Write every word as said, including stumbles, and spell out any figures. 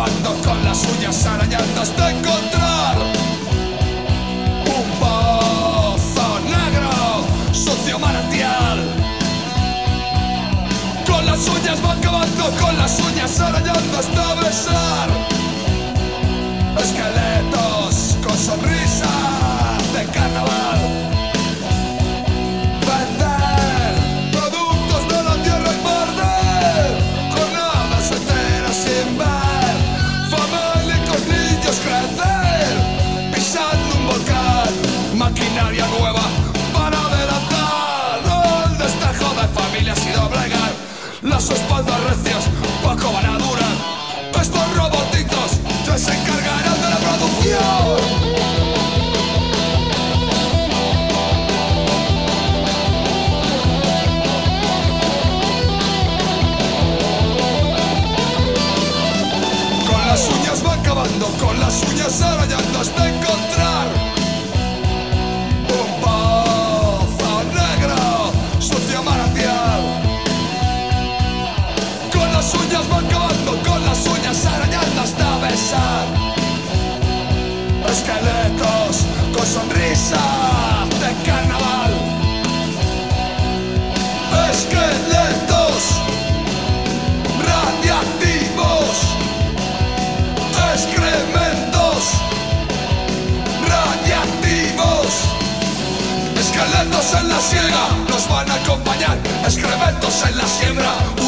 acabando con las uñas, arañando hasta encontrar un pozo negro, sucio manantial. Con las uñas va acabando, con las uñas arañando hasta besar esqueletos con sonrisa de carnaval. Vender productos de la tierra y perder jornadas enteras sin ver famélicos niños crecer, pisando un volcán, maquinaria nueva para adelantar el destejo de familias y doblegar las espaldas recias, poco van a durar. Estos robotitos ya se encargarán de la producción. Con las uñas va acabando, con las uñas arañando hasta encontrar un pozo negro, sucio manantial. Con las uñas va acabando, con las uñas arañando hasta besar esqueletos con sonrisa de carnaval. Esqueletos radiactivos, excrementos radiactivos. Esqueletos en la siega nos van a acompañar, excrementos en la siembra.